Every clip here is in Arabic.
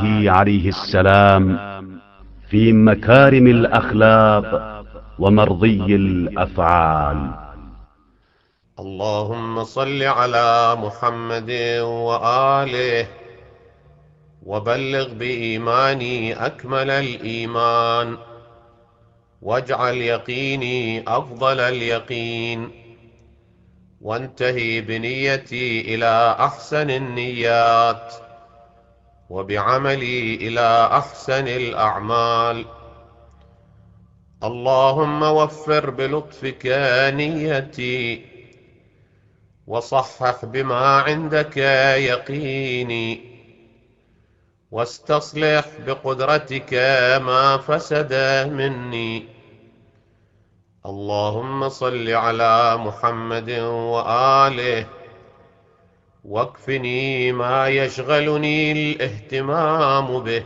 أتباعه عليه السلام في مكارم الأخلاق ومرضي الأفعال. اللهم صل على محمد وآله، وبلغ بإيماني أكمل الإيمان، واجعل يقيني أفضل اليقين، وانتهي بنيتي إلى أحسن النيات، وبعملي إلى أحسن الأعمال. اللهم وفر بلطفك نيتي، وصحح بما عندك يقيني، واستصلح بقدرتك ما فسد مني. اللهم صل على محمد وآله، واكفني ما يشغلني الاهتمام به،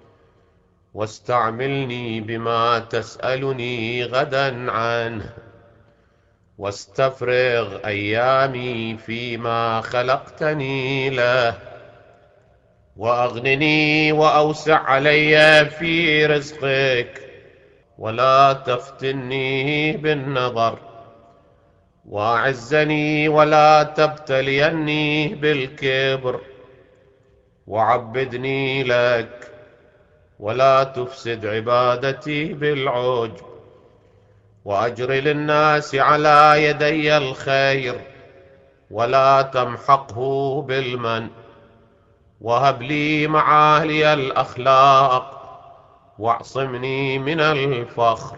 واستعملني بما تسألني غدا عنه، واستفرغ أيامي فيما خلقتني له، وأغنني وأوسع علي في رزقك، ولا تفتني بالنظر، وأعزني ولا تبتليني بالكبر، وعبدني لك ولا تفسد عبادتي بالعجب، وأجر للناس على يدي الخير ولا تمحقه بالمن، وهب لي معالي الأخلاق واعصمني من الفخر.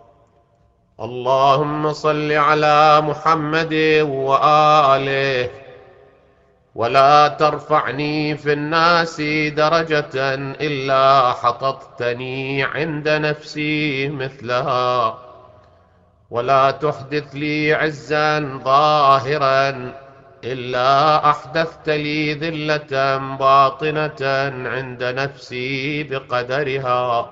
اللهم صل على محمد وآله، ولا ترفعني في الناس درجة إلا حططتني عند نفسي مثلها، ولا تحدث لي عزا ظاهرا إلا أحدثت لي ذلة باطنة عند نفسي بقدرها.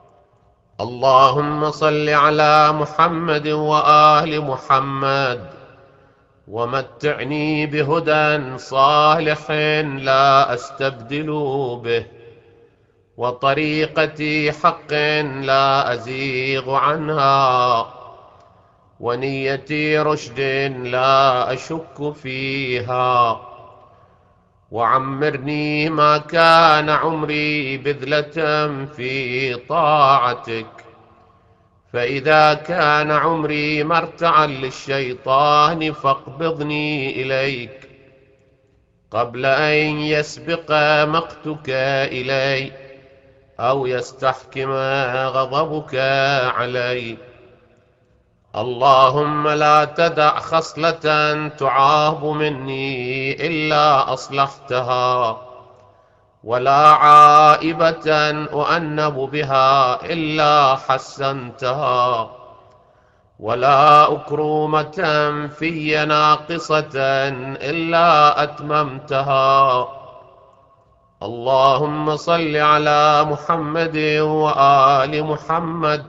اللهم صل على محمد وآل محمد، ومتعني بهدى صالح لا أستبدل به، وطريقة حق لا أزيغ عنها، ونية رشد لا أشك فيها. وعمرني ما كان عمري بذلة في طاعتك، فإذا كان عمري مرتعا للشيطان فاقبضني إليك قبل أن يسبق مقتك إلي أو يستحكم غضبك علي. اللهم لا تدع خصلة تعاب مني إلا أصلحتها، ولا عائبة أؤنب بها إلا حسنتها، ولا أكرومة في ناقصة إلا أتممتها. اللهم صل على محمد وآل محمد،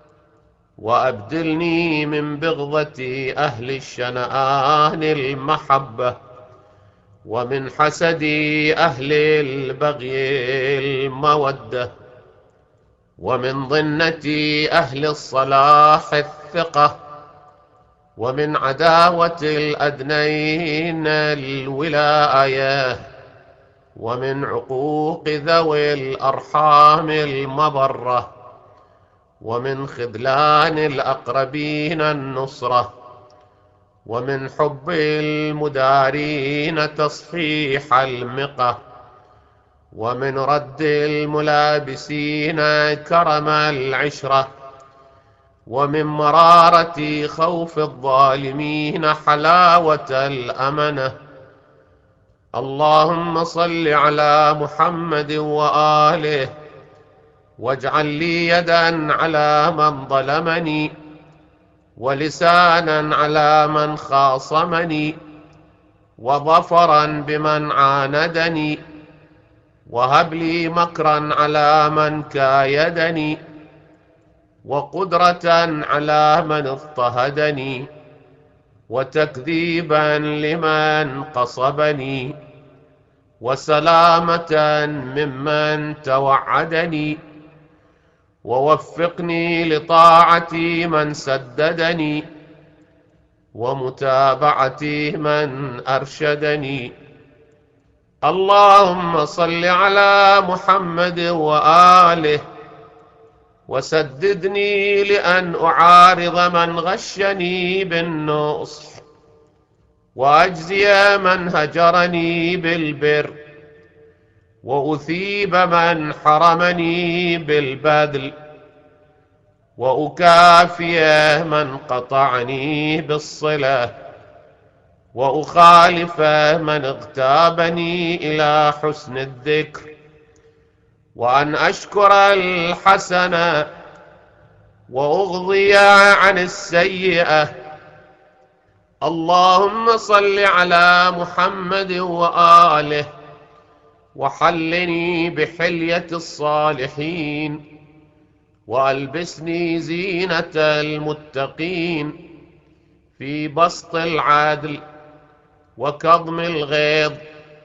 وأبدلني من بغضة أهل الشنآن المحبة، ومن حسد أهل البغي المودة، ومن ضنة أهل الصلاح الثقة، ومن عداوة الأدنين الولاية، ومن عقوق ذوي الأرحام المبرة، ومن خذلان الأقربين النصرة، ومن حب المدارين تصفيح المقة، ومن رد الملابسين كرم العشرة، ومن مرارة خوف الظالمين حلاوة الأمنة. اللهم صل على محمد وآله، واجعل لي يدا على من ظلمني، ولسانا على من خاصمني، وظفرا بمن عاندني، وهب لي مكرا على من كايدني، وقدرة على من اضطهدني، وتكذيبا لمن قصبني، وسلامة ممن توعدني، ووفقني لطاعة من سددني، ومتابعة من أرشدني. اللهم صل على محمد وآله، وسددني لأن أعارض من غشني بالنصح، وأجزي من هجرني بالبر، وأثيب من حرمني بالبذل، وأكافي من قطعني بالصلة، وأخالف من اغتابني إلى حسن الذكر، وأن أشكر الحسنة وأغضي عن السيئة. اللهم صل على محمد وآله، وحلني بحلية الصالحين، وألبسني زينة المتقين، في بسط العدل وكظم الغيظ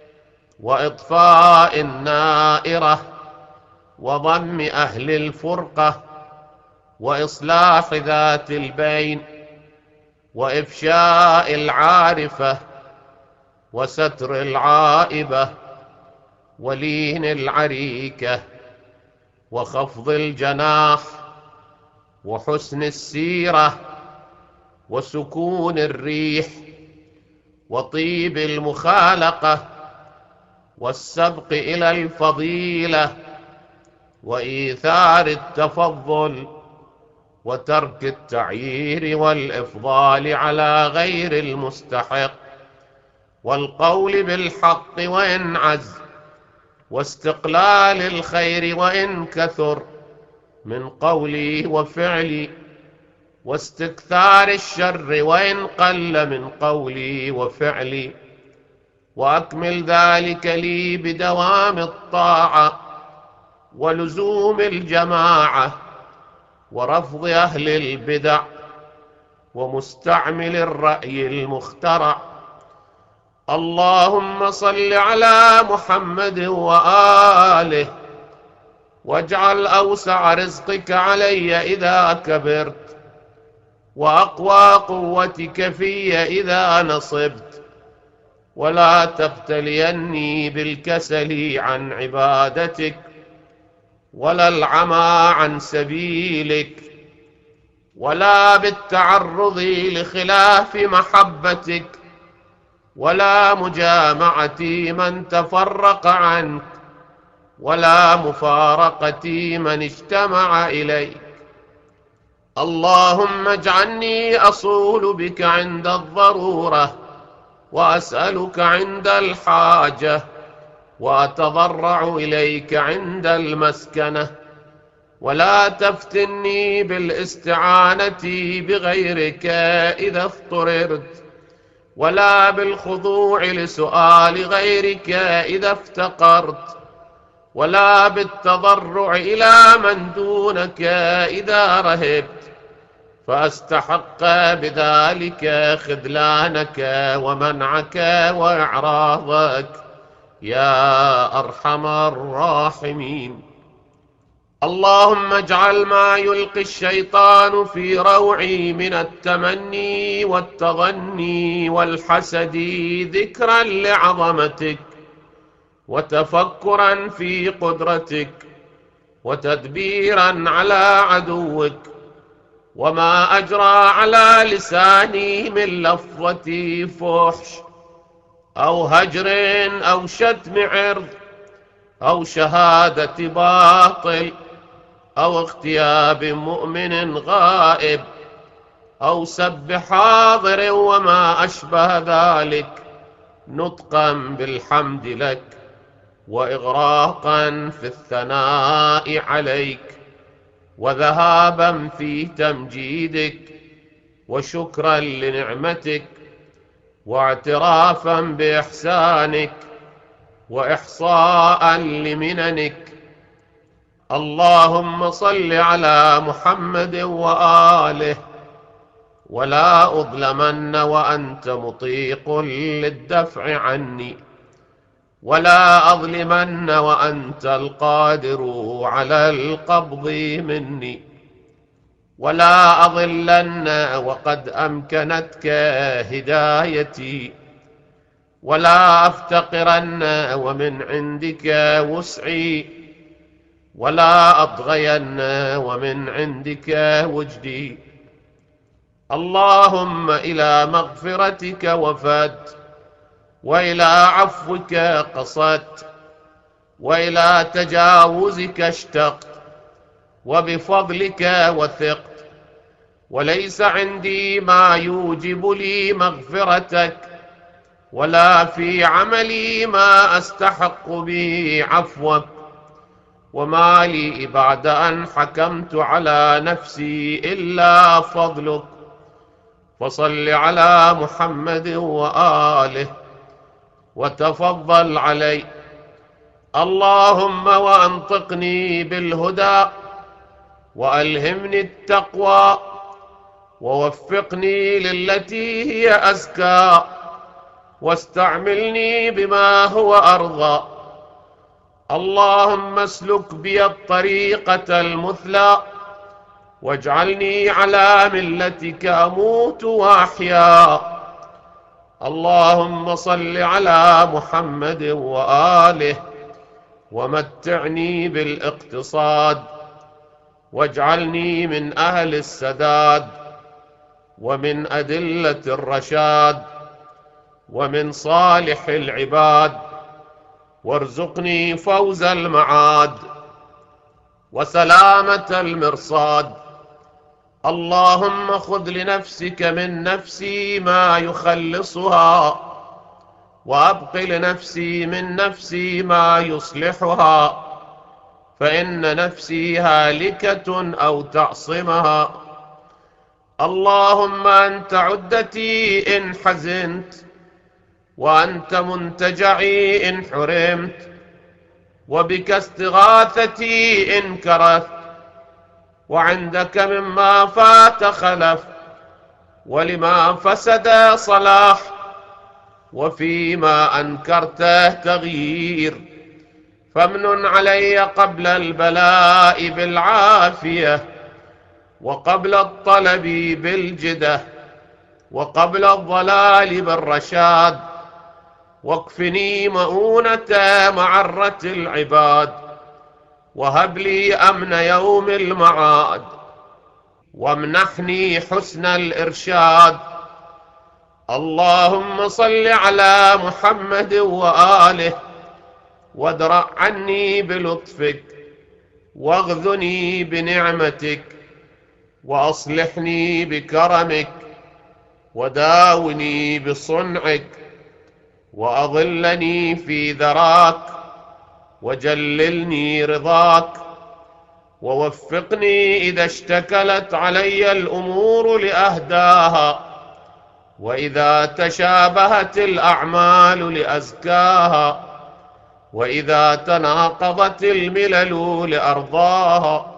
وإطفاء النائرة وضم أهل الفرقة وإصلاح ذات البين وإفشاء العارفة وستر العائبة ولين العريكة وخفض الجناح وحسن السيرة وسكون الريح وطيب المخالقة والسبق إلى الفضيلة وإيثار التفضل وترك التعيير والإفضال على غير المستحق، والقول بالحق وإن عز، واستقلال الخير وإن كثر من قولي وفعلي، واستكثار الشر وإن قل من قولي وفعلي، وأكمل ذلك لي بدوام الطاعة ولزوم الجماعة ورفض أهل البدع ومستعمل الرأي المخترع. اللهم صل على محمد وآله، واجعل أوسع رزقك علي إذا كبرت، وأقوى قوتك في إذا نصبت، ولا تبتليني بالكسل عن عبادتك ولا العمى عن سبيلك، ولا بالتعرض لخلاف محبتك، ولا مجامعة من تفرق عنك، ولا مفارقة من اجتمع إليك. اللهم اجعلني أصول بك عند الضرورة، وأسألك عند الحاجة، وأتضرع إليك عند المسكنة، ولا تفتني بالاستعانة بغيرك إذا اضطررت، ولا بالخضوع لسؤال غيرك إذا افتقرت، ولا بالتضرع إلى من دونك إذا رهبت، فأستحق بذلك خذلانك ومنعك وإعراضك يا أرحم الراحمين. اللهم اجعل ما يلقي الشيطان في روعي من التمني والتظني والحسد ذكرا لعظمتك، وتفكرا في قدرتك، وتدبيرا على عدوك، وما أجرى على لساني من لفظة فحش أو هجر أو شتم عرض أو شهادة باطل أو اغتياب مؤمن غائب أو سب حاضر وما أشبه ذلك، نطقا بالحمد لك، وإغراقا في الثناء عليك، وذهابا في تمجيدك، وشكرا لنعمتك، واعترافا بإحسانك، وإحصاء لمننك. اللهم صل على محمد وآله، ولا أظلمن وأنت مطيق للدفع عني، ولا أظلمن وأنت القادر على القبض مني، ولا أضلن وقد أمكنتك هدايتي، ولا أفتقرن ومن عندك وسعي، ولا أطغين ومن عندك وجدي. اللهم إلى مغفرتك وفدت، وإلى عفوك قصدت، وإلى تجاوزك اشتقت، وبفضلك وثقت، وليس عندي ما يوجب لي مغفرتك، ولا في عملي ما أستحق به عفوك، وما لي بعد أن حكمت على نفسي إلا فضلك. فصل على محمد وآله وتفضل علي. اللهم وأنطقني بالهدى، وألهمني التقوى، ووفقني للتي هي أزكى، واستعملني بما هو أرضى. اللهم اسلك بي الطريقة المثلى، واجعلني على ملتك أموت وأحيا. اللهم صل على محمد وآله، ومتعني بالاقتصاد، واجعلني من أهل السداد، ومن أدلة الرشاد، ومن صالح العباد، وارزقني فوز المعاد وسلامة المرصاد. اللهم خذ لنفسك من نفسي ما يخلصها، وأبق لنفسي من نفسي ما يصلحها، فإن نفسي هالكة أو تعصمها. اللهم أنت عدتي إن حزنت، وأنت منتجعي إن حرمت، وبك استغاثتي إن كرثت، وعندك مما فات خلف، ولما فسد صلاح، وفيما أنكرته تغيير. فامنن علي قبل البلاء بالعافية، وقبل الطلب بالجدة، وقبل الضلال بالرشاد، واكفني مؤونة معرة العباد، وهب لي أمن يوم المعاد، وامنحني حسن الإرشاد. اللهم صل على محمد وآله، وادرأ عني بلطفك، واغذني بنعمتك، وأصلحني بكرمك، وداوني بصنعك، وأظلني في ذراك، وجللني رضاك، ووفقني إذا اشتكلت علي الأمور لأهداها، وإذا تشابهت الأعمال لأزكاها، وإذا تناقضت الملل لأرضاها.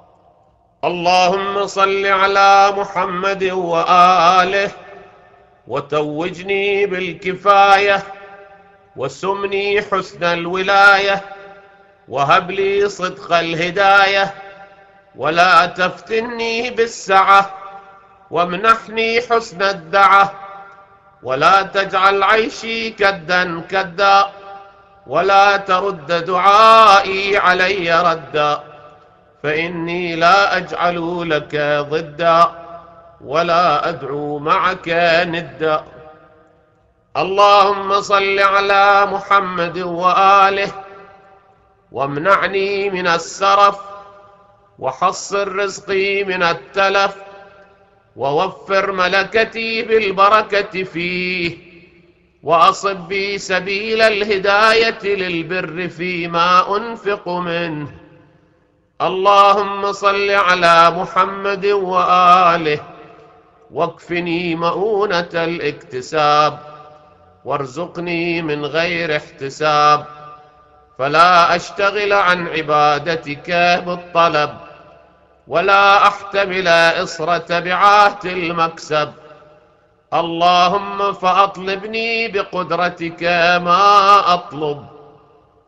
اللهم صل على محمد وآله، وتوجني بالكفاية، وسمني حسن الولاية، وهب لي صدق الهداية، ولا تفتني بالسعة، وامنحني حسن الدعة، ولا تجعل عيشي كدا كدا، ولا ترد دعائي علي ردا، فإني لا أجعل لك ضدا، ولا أدعو معك ندا. اللهم صل على محمد وآله، وامنعني من السرف، وحصر رزقي من التلف، ووفر ملكتي بالبركة فيه، وأصب بي سبيل الهداية للبر فيما أنفق منه. اللهم صل على محمد وآله، واكفني مؤونة الاكتساب، وارزقني من غير احتساب، فلا أشتغل عن عبادتك بالطلب، ولا أحتمل إصر تبعات المكسب. اللهم فأطلبني بقدرتك ما أطلب،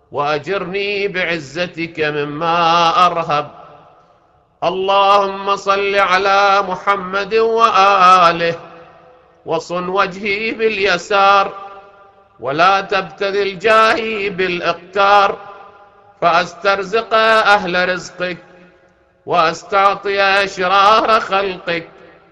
وأجرني بعزتك مما أرهب. اللهم صل على محمد وآله، وصن وجهي باليسار، ولا تبتذل جاهي بالإقتار، فأسترزق أهل رزقك وأستعطي شرار خلقك،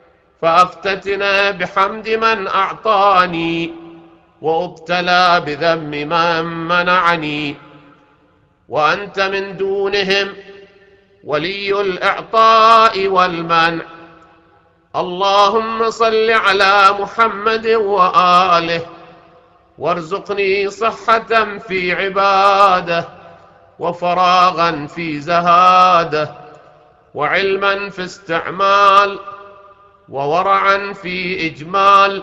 فأفتتن بحمد من أعطاني وأبتلى بذم من منعني. وأنت من دونهم ولي الإعطاء والمنع. اللهم صل على محمد وآله، وارزقني صحة في عباده، وفراغا في زهاده، وعلما في استعمال، وورعا في إجمال.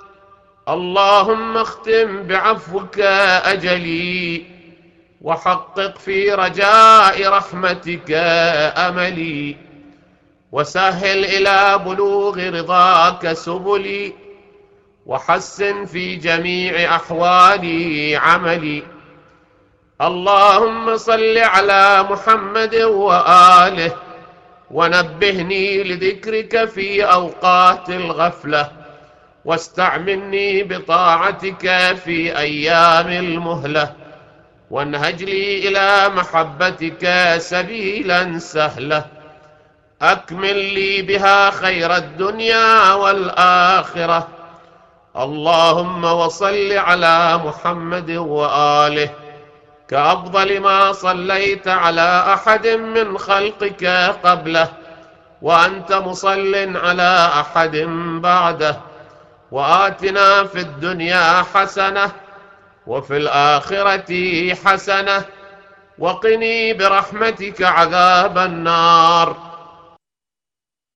اللهم اختم بعفوك أجلي، وحقق في رجاء رحمتك أملي، وسهل إلى بلوغ رضاك سبلي، وحسن في جميع أحوالي عملي. اللهم صل على محمد وآله، ونبهني لذكرك في أوقات الغفلة، واستعملني بطاعتك في أيام المهلة، وانهج لي إلى محبتك سبيلا سهلا، أكمل لي بها خير الدنيا والآخرة. اللهم وصل على محمد وآله كأفضل ما صليت على أحد من خلقك قبله، وأنت مصل على أحد بعده. وآتنا في الدنيا حسنة، وفي الآخرة حسنة، وقني برحمتك عذاب النار.